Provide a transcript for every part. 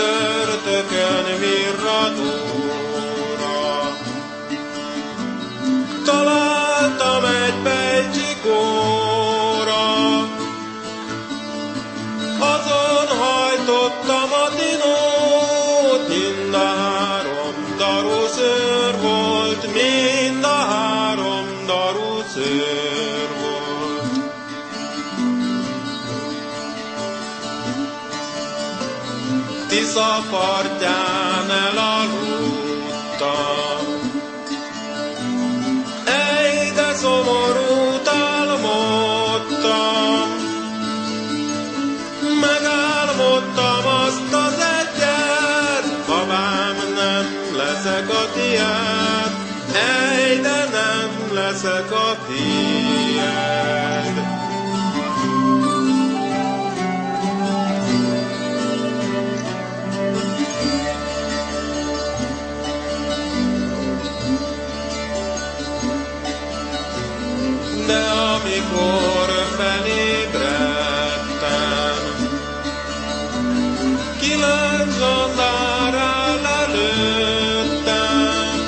csütörtökön virradóra. Találtam egy pejcsikóra, azon hajtottam a dinót, mind a három daru szőr volt, mind a három daru szőr volt. Tisza partján elaludtam, ej, de szomorút álmodtam. Megálmodtam azt az egyet, havám, nem leszek a tiéd, ej, de nem leszek a tiéd. De amikor felébredtem, 9 zsandár áll előttem,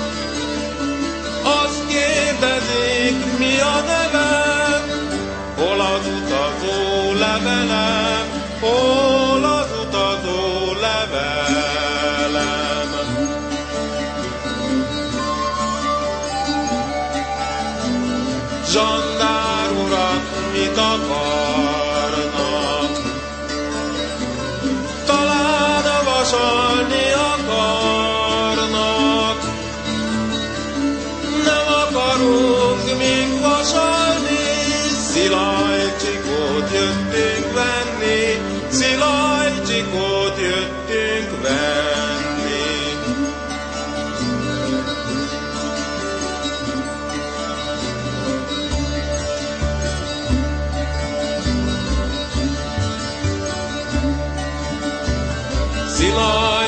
azt kérdezik, mi a nevem, hol az utazó levelem, hol az utazó levelem. Zsandár urak, mit akarnak? Talán vasalni akarnak. Nem akarunk még vasalni, szilajcsikót jöttünk venni, szilajcsikót jöttünk venni. Szilajcsikót